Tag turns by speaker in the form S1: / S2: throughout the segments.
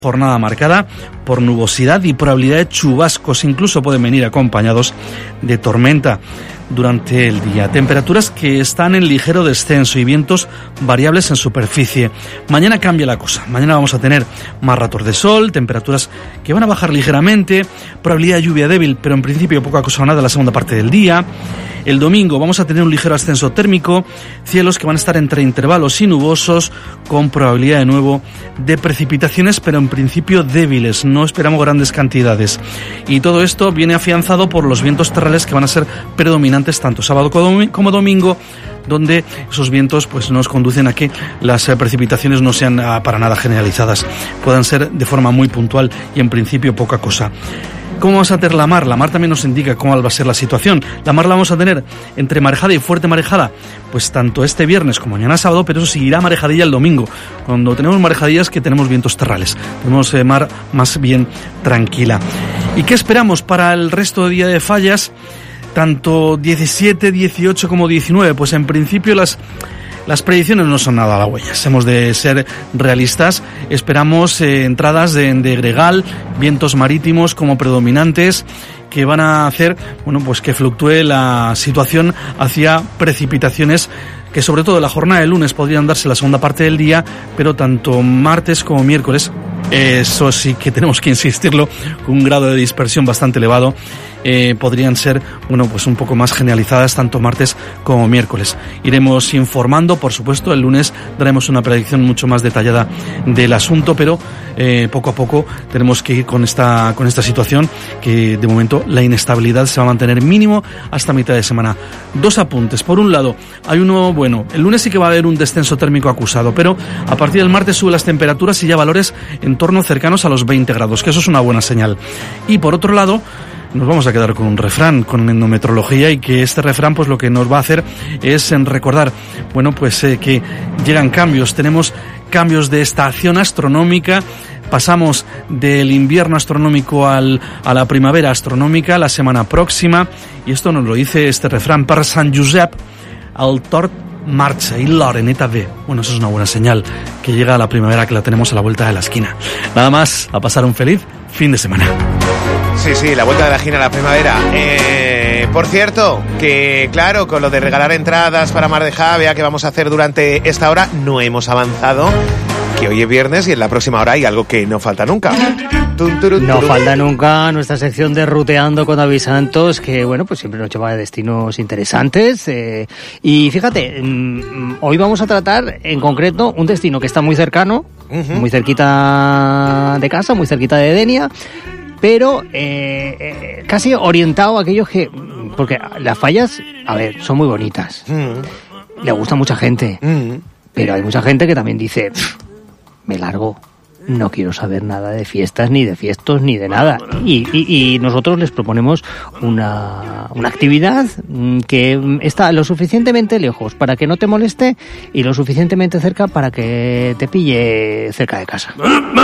S1: Jornada marcada por nubosidad y probabilidad de chubascos, incluso pueden venir acompañados de tormenta durante el día. Temperaturas que están en ligero descenso y vientos variables en superficie. Mañana cambia la cosa. Mañana vamos a tener más ratos de sol, temperaturas que van a bajar ligeramente, probabilidad de lluvia débil, pero en principio poca cosa o nada la segunda parte del día. El domingo vamos a tener un ligero ascenso térmico, cielos que van a estar entre intervalos y nubosos, con probabilidad de nuevo de precipitaciones, pero en principio débiles, no esperamos grandes cantidades. Y todo esto viene afianzado por los vientos terrales que van a ser predominantes tanto sábado como domingo, donde esos vientos pues nos conducen a que las precipitaciones no sean para nada generalizadas, puedan ser de forma muy puntual y en principio poca cosa. ¿Cómo vamos a tener la mar? La mar también nos indica cómo va a ser la situación. La mar la vamos a tener entre marejada y fuerte marejada, pues tanto este viernes como mañana sábado, pero eso seguirá marejadilla el domingo. Cuando tenemos marejadillas que tenemos vientos terrales, tenemos mar más bien tranquila. ¿Y qué esperamos para el resto de día de fallas? Tanto 17, 18 como 19, pues en principio las predicciones no son nada halagüeñas, hemos de ser realistas. Esperamos entradas de gregal, vientos marítimos como predominantes, que van a hacer, pues que fluctúe la situación hacia precipitaciones que sobre todo en la jornada de lunes podrían darse la segunda parte del día, pero tanto martes como miércoles, eso sí que tenemos que insistirlo, con un grado de dispersión bastante elevado, podrían ser, pues un poco más generalizadas tanto martes como miércoles. Iremos informando, por supuesto, el lunes daremos una predicción mucho más detallada del asunto, pero poco a poco tenemos que ir con esta situación, que de momento la inestabilidad se va a mantener mínimo hasta mitad de semana. Dos apuntes. Por un lado, hay uno bueno, el lunes sí que va a haber un descenso térmico acusado, pero a partir del martes suben las temperaturas y ya valores en torno cercanos a los 20 grados, que eso es una buena señal. Y por otro lado, nos vamos a quedar con un refrán, con endometrología, y que este refrán pues lo que nos va a hacer es recordar, que llegan cambios, tenemos cambios de estación astronómica, pasamos del invierno astronómico a la primavera astronómica la semana próxima, y esto nos lo dice este refrán: per Sant Josep el tort marcha y l'oreneta ve. Eso es una buena señal, que llega la primavera, que la tenemos a la vuelta de la esquina. Nada más, a pasar un feliz fin de semana.
S2: Sí, la vuelta de la esquina a la primavera. Por cierto, que claro, con lo de regalar entradas para Mar de Javea que vamos a hacer durante esta hora, no hemos avanzado, que hoy es viernes y en la próxima hora hay algo que no falta nunca.
S3: No falta nunca nuestra sección de Ruteando con David Santos, que pues siempre nos lleva a destinos interesantes. Y fíjate, hoy vamos a tratar en concreto un destino que está muy cercano, muy cerquita de casa, muy cerquita de Denia, pero casi orientado a aquellos que... Porque las fallas, son muy bonitas. Le gusta a mucha gente. Pero hay mucha gente que también dice, me largo. No quiero saber nada de fiestas, ni de fiestos, ni de nada. Y nosotros les proponemos una actividad que está lo suficientemente lejos para que no te moleste y lo suficientemente cerca para que te pille cerca de casa.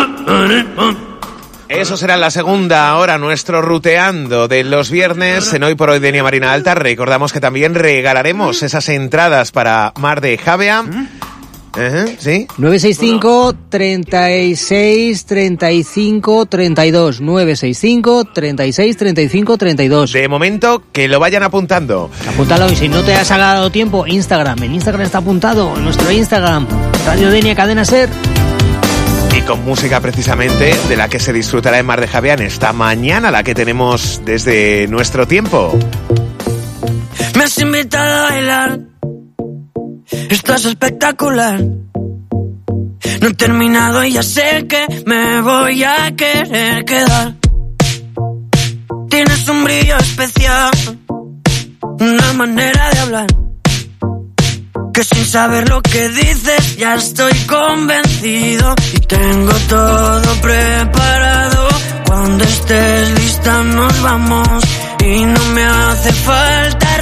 S2: Eso será en la segunda hora, nuestro Ruteando de los viernes en Hoy por Hoy Denia Marina Alta. Recordamos que también regalaremos esas entradas para Mar de Javea. ¿Sí?
S3: 965 36 35 32 965 36 35 32.
S2: De momento, que lo vayan apuntando.
S3: Apúntalo, y si no te has dado tiempo, Instagram. En Instagram está apuntado, en nuestro Instagram, Radio Denia Cadena Ser.
S2: Y con música precisamente de la que se disfrutará en Mar de Javea en esta mañana, la que tenemos desde nuestro tiempo.
S4: Me has invitado a bailar, estás espectacular. No he terminado y ya sé que me voy a querer quedar. Tienes un brillo especial, una manera de hablar, que sin saber lo que dices ya estoy convencido. Y tengo todo preparado, cuando estés lista nos vamos. Y no me hace falta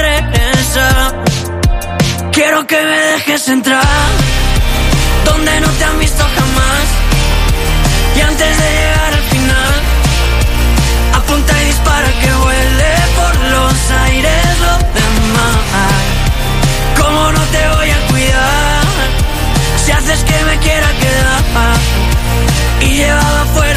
S4: regresar. Quiero que me dejes entrar donde no te han visto